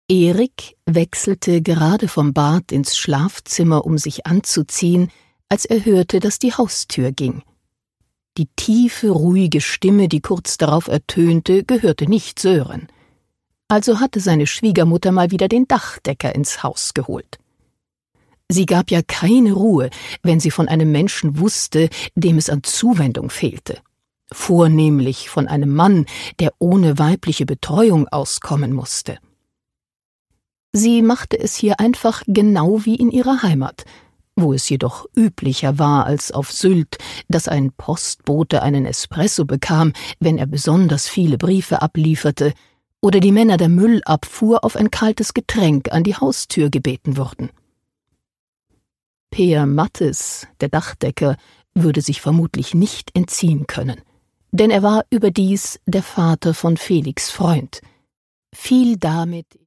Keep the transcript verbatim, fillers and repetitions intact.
Erik wechselte gerade vom Bad ins Schlafzimmer, um sich anzuziehen, als er hörte, dass die Haustür ging. Die tiefe, ruhige Stimme, die kurz darauf ertönte, gehörte nicht Sören. Also hatte seine Schwiegermutter mal wieder den Dachdecker ins Haus geholt. Sie gab ja keine Ruhe, wenn sie von einem Menschen wusste, dem es an Zuwendung fehlte. Vornehmlich von einem Mann, der ohne weibliche Betreuung auskommen musste. Sie machte es hier einfach genau wie in ihrer Heimat, wo es jedoch üblicher war als auf Sylt, dass ein Postbote einen Espresso bekam, wenn er besonders viele Briefe ablieferte, oder die Männer der Müllabfuhr auf ein kaltes Getränk an die Haustür gebeten wurden. Peer Mattes, der Dachdecker, würde sich vermutlich nicht entziehen können, denn er war überdies der Vater von Felix' Freund, fiel damit